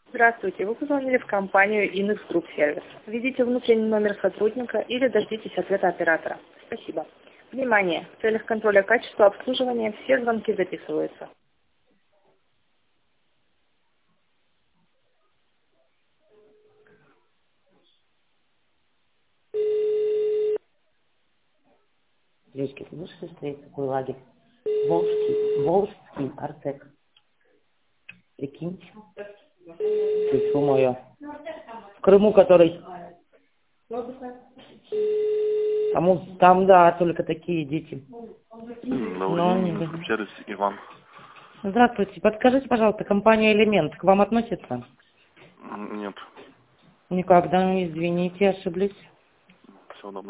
Здравствуйте, вы позвонили в компанию Инекс Групп Сервис. Введите внутренний номер сотрудника или дождитесь ответа оператора. Спасибо. Внимание! В целях контроля качества обслуживания все звонки записываются. Девочки, ты знаешь, что стоит такой лагерь? Волжский Артек. Прикиньте. Лицо мое. В Крыму который. Там, да, только такие дети. Но они... Сервис Иван. Здравствуйте. Подскажите, пожалуйста, компания «Элемент» к вам относится? Нет. Никогда, извините, ошиблись. Всего доброго.